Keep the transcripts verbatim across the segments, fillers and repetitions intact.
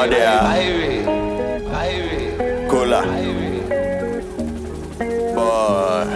Oh, there. Cola. Boy.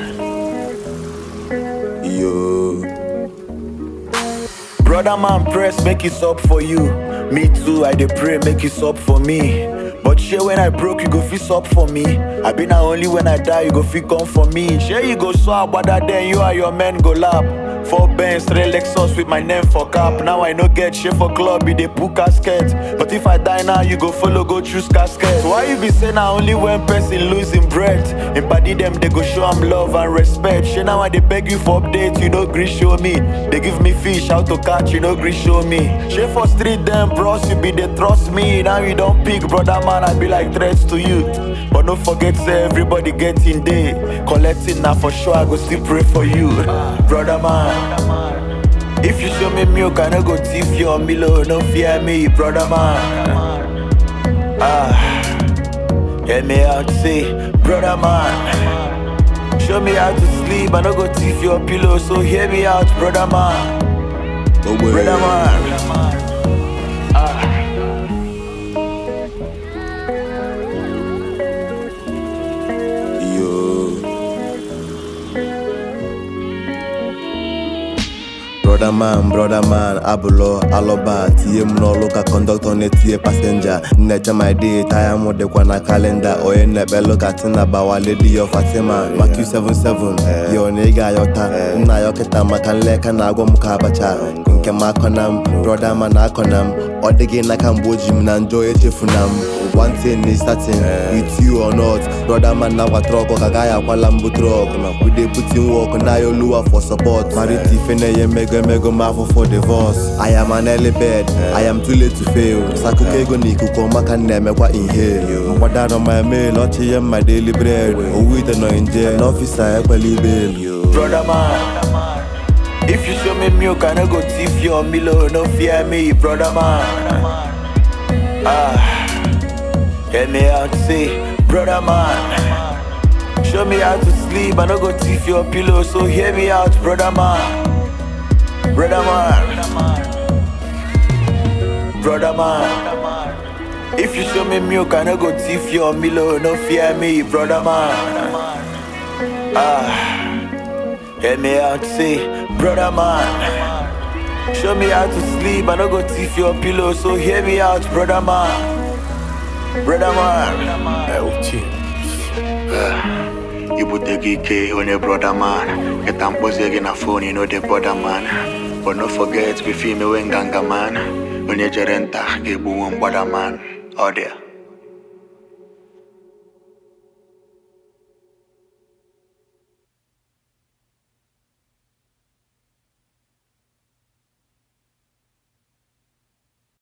Yo. Brother man, press, make it up for you. Me too, I dey pray, make it up for me. But share when I broke, you go fix up for me. I been now only when I die, you go fit come for me. Share you go swap, but then you and your men go lap. Four Benz, three Lexus with my name for cap. Now I no get shit for club, be the pool casket. But if I die now, you go follow, go choose casket. Why you be saying now only when person losing breath? In body them, they go show am love and respect. Shit now I they beg you for update, you no gree show me. They give me fish, how to catch, you no gree show me. Shit for street them, bros, you be they trust me. Now you don't pick, brother man, I be like threats to you. But don't forget, say everybody getting day. Collecting now for sure, I go still pray for you. Brother man, if you show me milk, I no go thief your Milo. No fear me, brother man. Ah, hear me out, say, brother man. Show me how to sleep, I no go thief your pillow. So hear me out, brother man. Brother man. Ah. Brother man, brother man, abulo, aloba, tiye mno loka conductor ne tiye passenger. Necha my day, tire mo de kwa na calendar. Oye nebe loka tina bawa lady yo Fatima. Maku seven seven, yo nega yota. Na yoketa makanleka na agwa mukabacha. Nke makonam, brother man akonam. Odege na kamboji mna enjoy chefunam. One thing is certain, with you or not. Brother man na wa truck, kagaya kwa lambu truck. We dey put in work, na yo lure for support. Mariti fene ye mega mega mafo for divorce. I am an early bed, I am too late to fail. Sakukego ni kukoma kan neme kwa inhale. Mwadad on my mail, ochi yem my daily bread. Owite no in jail, officer equally bail. Brother man, if you show me milk, I no go thief your Milo. No fear me, brother man. Ah. Hear me out, say, brother man. Show me how to sleep, I no go thief your pillow. So hear me out, brother man. Brother man. Brother man. If you show me milk, I no go thief your Milo. No fear me, brother man. Ah, hear me out, say, brother man. Show me how to sleep, I no go thief your pillow. So hear me out, brother man. Brother man, you put the geek on your brother man. Get them posing a phone, you know the brother man. But don't forget, be female when ganga man. When you're gerenta, give one brother man. Out there.